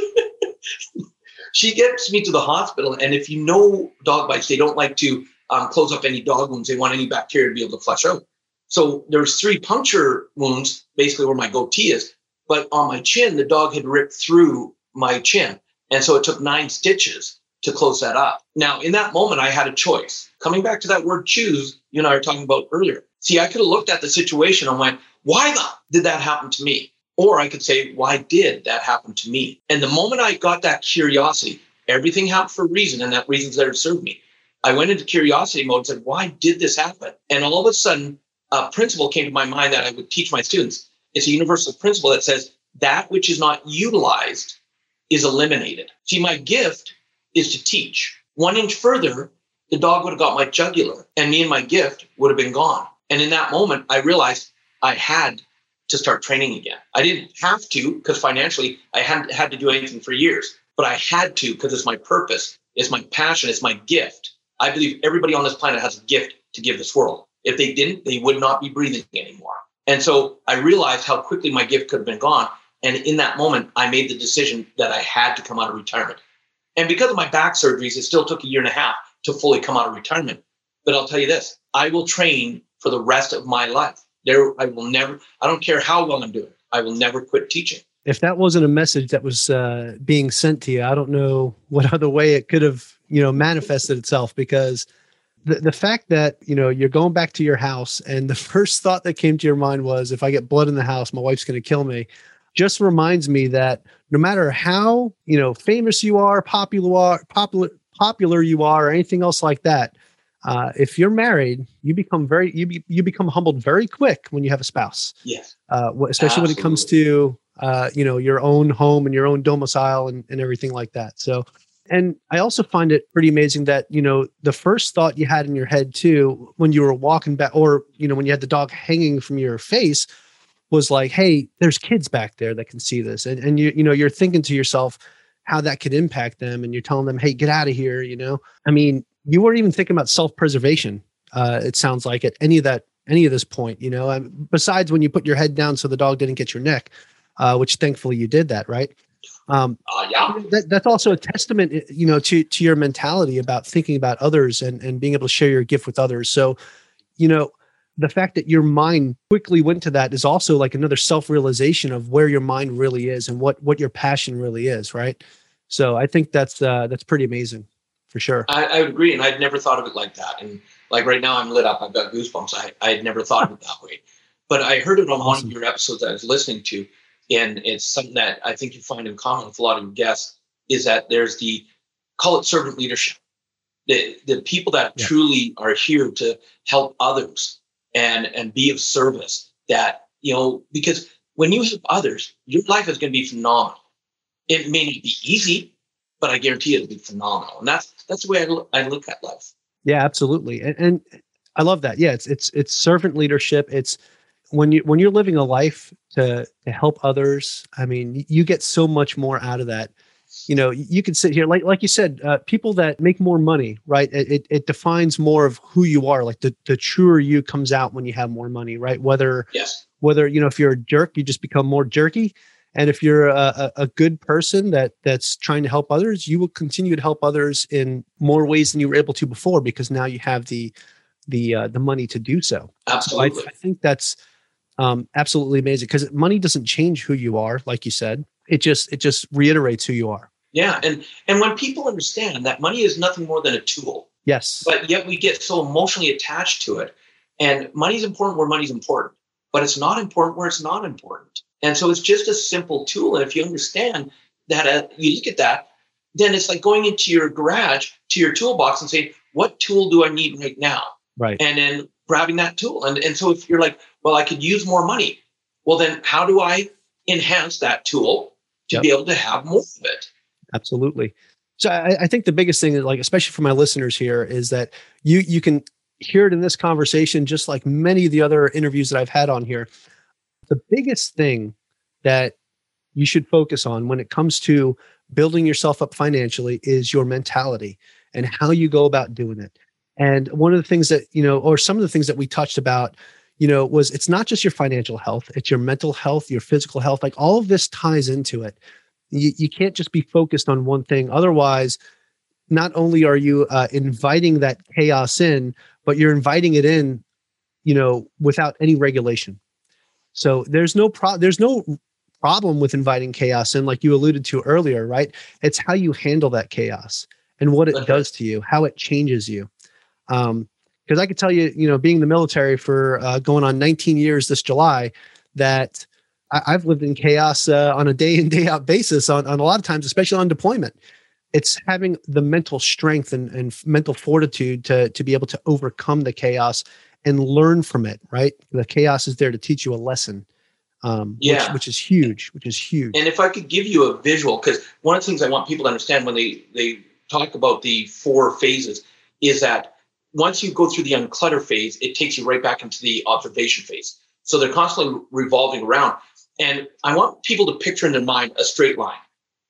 She gets me to the hospital. And if you know dog bites, they don't like to close up any dog wounds. They want any bacteria to be able to flush out. So there's 3 puncture wounds, basically where my goatee is. But on my chin, the dog had ripped through my chin. And so it took 9 stitches to close that up. Now, in that moment, I had a choice. Coming back to that word choose, you and I were talking about earlier. See, I could have looked at the situation and went, why did that happen to me? Or I could say, why did that happen to me? And the moment I got that curiosity, everything happened for a reason, and that reason's there to serve me. I went into curiosity mode and said, why did this happen? And all of a sudden, a principle came to my mind that I would teach my students. It's a universal principle that says that which is not utilized is eliminated. See, my gift is to teach. 1 inch further, the dog would have got my jugular, and me and my gift would have been gone. And in that moment, I realized I had to start training again. I didn't have to because financially I hadn't had to do anything for years, but I had to because it's my purpose, it's my passion, it's my gift. I believe everybody on this planet has a gift to give this world. If they didn't, they would not be breathing anymore. And so I realized how quickly my gift could have been gone. And in that moment, I made the decision that I had to come out of retirement. And because of my back surgeries, it still took 1.5 years to fully come out of retirement. But I'll tell you this, I will train for the rest of my life. I don't care how long I'm doing it. I will never quit teaching. If that wasn't a message that was being sent to you, I don't know what other way it could have, manifested itself, because the fact that, you're going back to your house and the first thought that came to your mind was, if I get blood in the house, my wife's going to kill me, just reminds me that no matter how, famous you are, popular you are, or anything else like that, If you're married, you become you become humbled very quick when you have a spouse. Yes. Especially when it comes to your own home and your own domicile and everything like that. So, and I also find it pretty amazing that the first thought you had in your head too when you were walking back, or when you had the dog hanging from your face, was like, hey, there's kids back there that can see this, and you're thinking to yourself how that could impact them, and you're telling them, hey, get out of here. I mean, you weren't even thinking about self-preservation. It sounds like at any of this point, besides when you put your head down so the dog didn't get your neck, which thankfully you did that, right? Yeah. That's also a testament, to your mentality about thinking about others and being able to share your gift with others. So, the fact that your mind quickly went to that is also like another self-realization of where your mind really is and what your passion really is, right? So I think that's pretty amazing, for sure. I would agree, and I'd never thought of it like that. And like right now, I'm lit up. I've got goosebumps. I had never thought of it that way, but I heard it on one of your episodes I was listening to, and it's something that I think you find in common with a lot of your guests is that there's call it servant leadership, the people that truly are here to help others and be of service. That because when you help others, your life is going to be phenomenal. It may not be easy, but I guarantee it'll be phenomenal. And that's the way I look at life. Yeah, absolutely. And I love that. Yeah, it's servant leadership. It's when you're living a life to help others. I mean, you get so much more out of that. You could sit here, like you said, people that make more money, right? It defines more of who you are. Like the truer you comes out when you have more money, right? Whether if you're a jerk, you just become more jerky. And if you're a good person that's trying to help others, you will continue to help others in more ways than you were able to before, because now you have the money to do so. Absolutely. So I think that's absolutely amazing, because money doesn't change who you are, like you said. It just reiterates who you are. Yeah, and when people understand that money is nothing more than a tool. Yes. But yet we get so emotionally attached to it, and money's important where money's important, but it's not important where it's not important. And so it's just a simple tool. And if you understand that, you look at that, then it's like going into your garage, to your toolbox, and saying, what tool do I need right now? Right. And then grabbing that tool. And so if you're like, well, I could use more money. Well, then how do I enhance that tool to be able to have more of it? Absolutely. So I think the biggest thing is, like, especially for my listeners here, is that you can hear it in this conversation, just like many of the other interviews that I've had on here. The biggest thing that you should focus on when it comes to building yourself up financially is your mentality and how you go about doing it. And one of the things that, or some of the things that we touched about, was it's not just your financial health, it's your mental health, your physical health. Like, all of this ties into it. You can't just be focused on one thing. Otherwise, not only are you inviting that chaos in, but you're inviting it in, without any regulation. So there's no problem with inviting chaos in, like you alluded to earlier, right? It's how you handle that chaos and what it does to you, how it changes you. Because I could tell you, being in the military for going on 19 years this July, that I've lived in chaos on a day in, day out basis on a lot of times, especially on deployment. It's having the mental strength and mental fortitude to be able to overcome the chaos and learn from it, right? The chaos is there to teach you a lesson, which is huge, And if I could give you a visual, because one of the things I want people to understand when they talk about the 4 phases is that once you go through the unclutter phase, it takes you right back into the observation phase. So they're constantly revolving around. And I want people to picture in their mind a straight line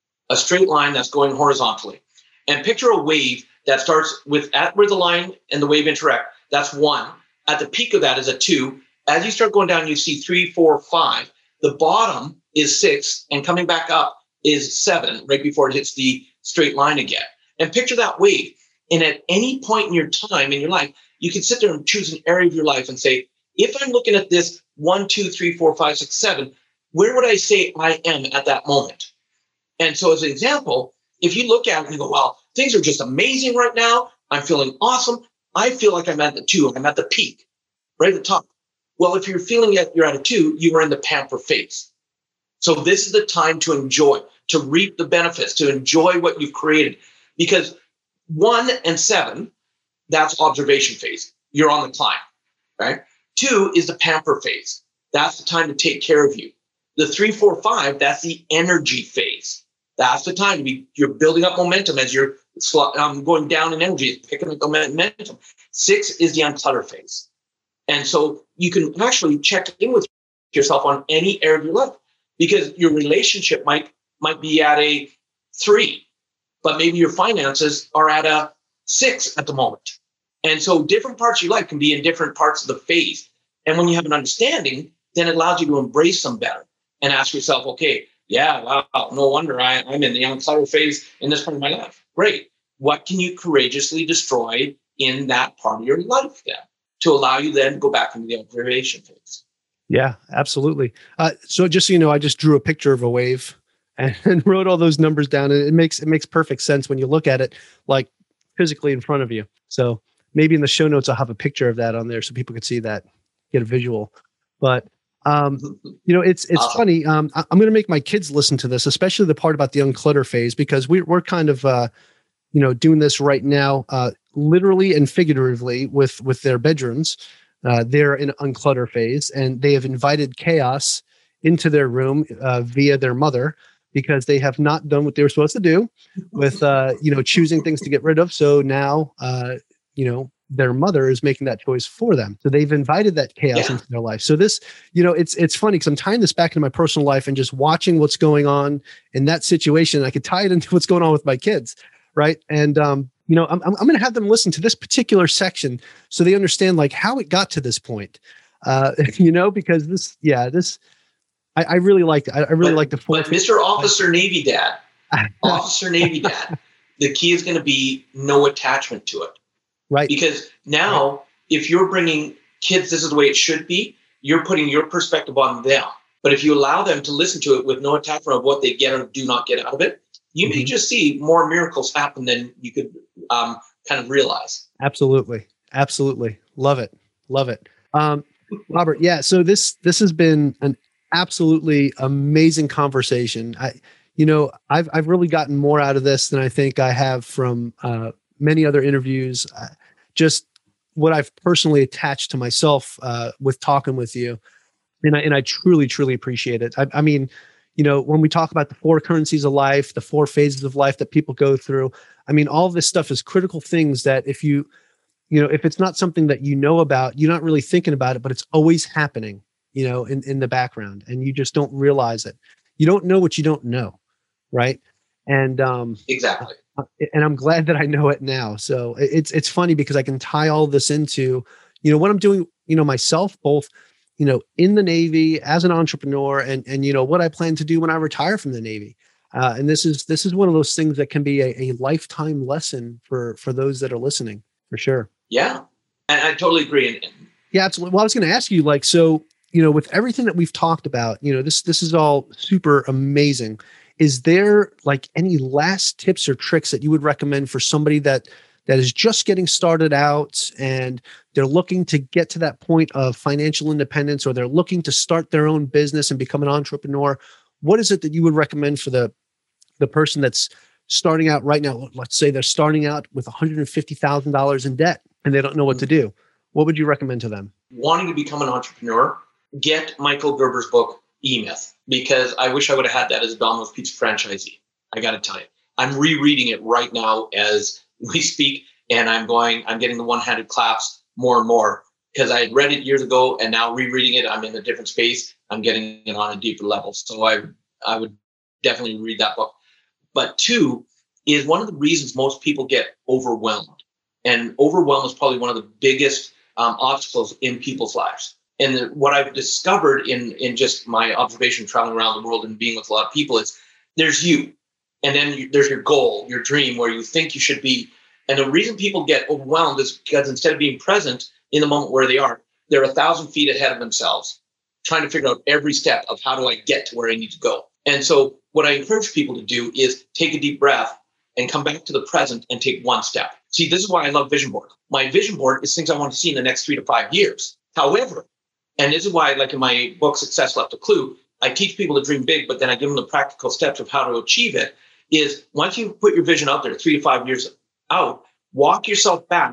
that's going horizontally. And picture a wave that starts at where the line and the wave interact. That's 1. At the peak of that is a 2. As you start going down, you see 3, 4, 5. The bottom is 6, and coming back up is 7, right before it hits the straight line again. And picture that wave. And at any point in your time in your life, you can sit there and choose an area of your life and say, if I'm looking at this 1, 2, 3, 4, 5, 6, 7, where would I say I am at that moment? And so as an example, if you look at it and you go, wow, things are just amazing right now. I'm feeling awesome. I feel like I'm at the 2. I'm at the peak, right at the top. Well, if you're feeling that you're at a 2, you are in the pamper phase. So this is the time to enjoy, to reap the benefits, to enjoy what you've created. Because 1 and 7, that's observation phase. You're on the climb, right? 2 is the pamper phase. That's the time to take care of you. The 3, 4, 5, that's the energy phase. That's the time you're building up momentum as you're going down in energy, it's picking up the momentum. 6 is the unclutter phase. And so you can actually check in with yourself on any area of your life, because your relationship might be at a 3, but maybe your finances are at a 6 at the moment. And so different parts of your life can be in different parts of the phase. And when you have an understanding, then it allows you to embrace them better and ask yourself, okay, yeah, wow, no wonder I'm in the unclutter phase in this part of my life. Great. What can you courageously destroy in that part of your life then to allow you then to go back into the observation phase? Yeah, absolutely. So just so you know, I just drew a picture of a wave and wrote all those numbers down. And it makes perfect sense when you look at it like physically in front of you. So maybe in the show notes, I'll have a picture of that on there so people can see that, get a visual. But it's awesome. Funny. I'm going to make my kids listen to this, especially the part about the unclutter phase, because we're kind of doing this right now, literally and figuratively with their bedrooms. They're in unclutter phase, and they have invited chaos into their room via their mother, because they have not done what they were supposed to do with choosing things to get rid of. So now their mother is making that choice for them. So they've invited that chaos into their life. So this, it's funny because I'm tying this back into my personal life and just watching what's going on in that situation. I could tie it into what's going on with my kids. Right. And, I'm going to have them listen to this particular section so they understand like how it got to this point, because I really like it. I really like the But Mr. Officer Navy Dad, the key is going to be no attachment to it. Right. Because now if you're bringing kids, this is the way it should be, you're putting your perspective on them. But if you allow them to listen to it with no attachment of what they get or do not get out of it, you may just see more miracles happen than you could kind of realize. Absolutely. Love it. Robert. Yeah. So this has been an absolutely amazing conversation. I've really gotten more out of this than I think I have from many other interviews. Just what I've personally attached to myself with talking with you. And I truly, truly appreciate it. I mean, when we talk about the 4 currencies of life, the 4 phases of life that people go through, I mean, all of this stuff is critical things that if if it's not something that you know about, you're not really thinking about it, but it's always happening, in the background, and you just don't realize it. You don't know what you don't know. Right. And exactly. And I'm glad that I know it now. So it's funny because I can tie all this into, what I'm doing, myself, both, in the Navy as an entrepreneur and what I plan to do when I retire from the Navy. And this is one of those things that can be a lifetime lesson for those that are listening, for sure. Yeah. And I totally agree. Yeah, absolutely. Well, I was going to ask you, like, so, with everything that we've talked about, this is all super amazing. Is there like any last tips or tricks that you would recommend for somebody that is just getting started out and they're looking to get to that point of financial independence, or they're looking to start their own business and become an entrepreneur? What is it that you would recommend for the person that's starting out right now? Let's say they're starting out with $150,000 in debt and they don't know what to do. What would you recommend to them? Wanting to become an entrepreneur, get Michael Gerber's book, E-Myth, because I wish I would have had that as a Domino's Pizza franchisee. I got to tell you, I'm rereading it right now as we speak, and I'm getting the one-handed claps more and more because I had read it years ago, and now rereading it, I'm in a different space. I'm getting it on a deeper level. So I would definitely read that book. But 2 is one of the reasons most people get overwhelmed, and overwhelm is probably one of the biggest obstacles in people's lives. And what I've discovered in just my observation traveling around the world and being with a lot of people is there's you. And then there's your goal, your dream, where you think you should be. And the reason people get overwhelmed is because instead of being present in the moment where they are, they're 1,000 feet ahead of themselves, trying to figure out every step of how do I get to where I need to go. And so what I encourage people to do is take a deep breath and come back to the present and take one step. See, this is why I love Vision Board. My vision board is things I want to see in the next 3 to 5 years. However, and this is why, like in my book, Success Left a Clue, I teach people to dream big, but then I give them the practical steps of how to achieve it, is once you put your vision out there 3 to 5 years out, walk yourself back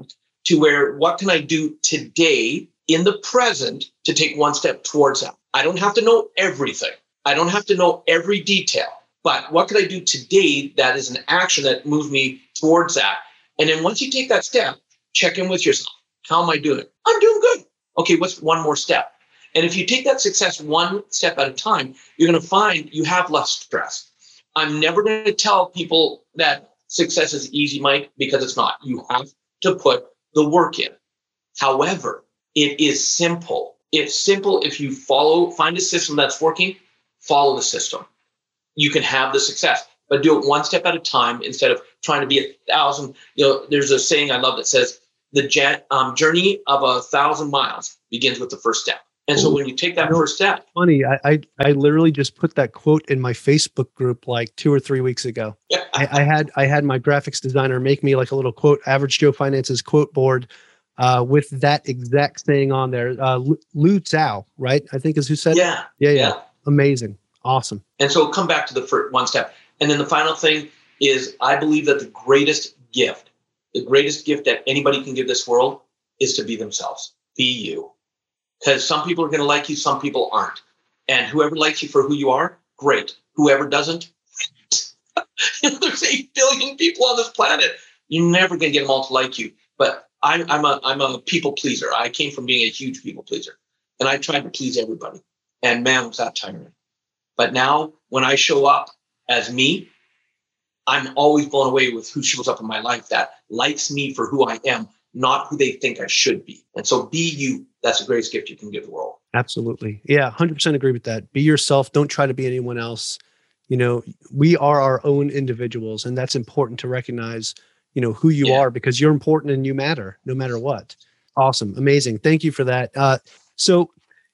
to where what can I do today in the present to take one step towards that? I don't have to know everything. I don't have to know every detail, but what can I do today that is an action that moves me towards that? And then once you take that step, check in with yourself. How am I doing? I'm doing good. Okay, what's one more step? And if you take that success one step at a time, you're going to find you have less stress. I'm never going to tell people that success is easy, Mike, because it's not. You have to put the work in. However, it is simple. It's simple if you find a system that's working, follow the system. You can have the success, but do it one step at a time instead of trying to be 1,000. There's a saying I love that says the journey of 1,000 miles begins with the first step. And so when you take that first step. Funny, I literally just put that quote in my Facebook group like 2 or 3 weeks ago. Yeah. I had my graphics designer make me like a little quote, Average Joe Finance's quote board with that exact saying on there. Lu Zhao, right? I think is who said it. Yeah. Amazing. Awesome. And so come back to the first one step. And then the final thing is I believe that the greatest gift that anybody can give this world is to be themselves. Be you. Because some people are going to like you, some people aren't. And whoever likes you for who you are, great. Whoever doesn't, there's 8 billion people on this planet. You're never going to get them all to like you. But I'm a people pleaser. I came from being a huge people pleaser. And I tried to please everybody. And man, was that tiring. But now when I show up as me, I'm always blown away with who shows up in my life that likes me for who I am, not who they think I should be. And so be you. That's the greatest gift you can give the world. Absolutely. Yeah, 100% agree with that. Be yourself. Don't try to be anyone else. We are our own individuals, and that's important to recognize, who you are, because you're important and you matter no matter what. Awesome. Amazing. Thank you for that. So,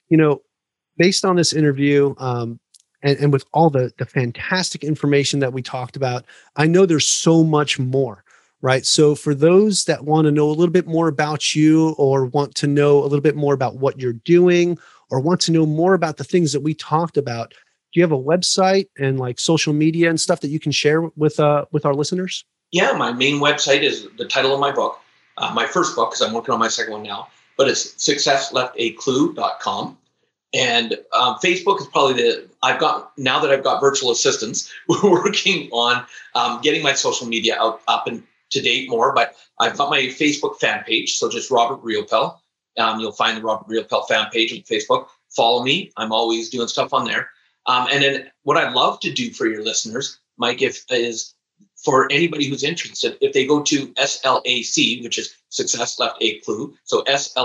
based on this interview, and with all the fantastic information that we talked about, I know there's so much more. Right. So for those that want to know a little bit more about you or want to know a little bit more about what you're doing or want to know more about the things that we talked about, do you have a website and like social media and stuff that you can share with our listeners? Yeah, my main website is the title of my book, my first book, because I'm working on my second one now, but it's successleftaclue.com. And Facebook is probably now that I've got virtual assistants, we're working on getting my social media up and to date more, but I've got my Facebook fan page. So just Robert Riopel. You'll find the Robert Riopel fan page on Facebook. Follow me. I'm always doing stuff on there. And then what I'd love to do for your listeners, Mike, is for anybody who's interested, if they go to SLAC, which is Success Left a Clue. So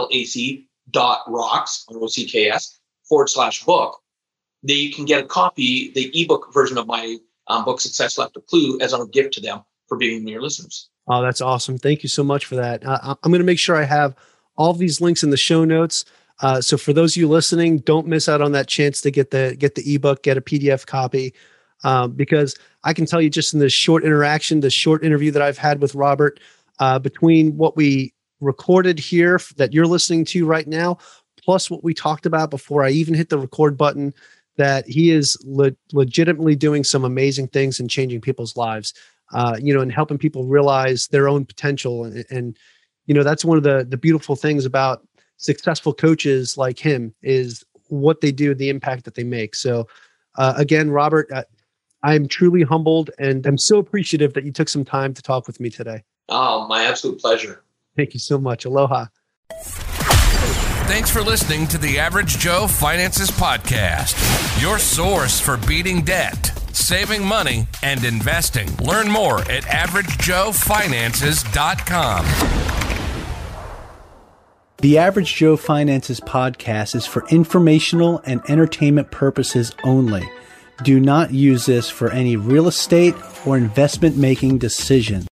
SLAC.rocks.book, they can get a copy, the ebook version of my book, Success Left a Clue, as a gift to them for being your listeners. Oh, that's awesome. Thank you so much for that. I'm going to make sure I have all of these links in the show notes. So for those of you listening, don't miss out on that chance to get the ebook, get a PDF copy. Because I can tell you just in this short interaction, the short interview that I've had with Robert, between what we recorded here that you're listening to right now, plus what we talked about before I even hit the record button, that he is legitimately doing some amazing things and changing people's lives. And helping people realize their own potential. And that's one of the beautiful things about successful coaches like him is what they do, the impact that they make. So again, Robert, I'm truly humbled and I'm so appreciative that you took some time to talk with me today. Oh, my absolute pleasure. Thank you so much. Aloha. Thanks for listening to the Average Joe Finances Podcast, your source for beating debt, saving money, and investing. Learn more at averagejoefinances.com. The Average Joe Finances Podcast is for informational and entertainment purposes only. Do not use this for any real estate or investment making decision.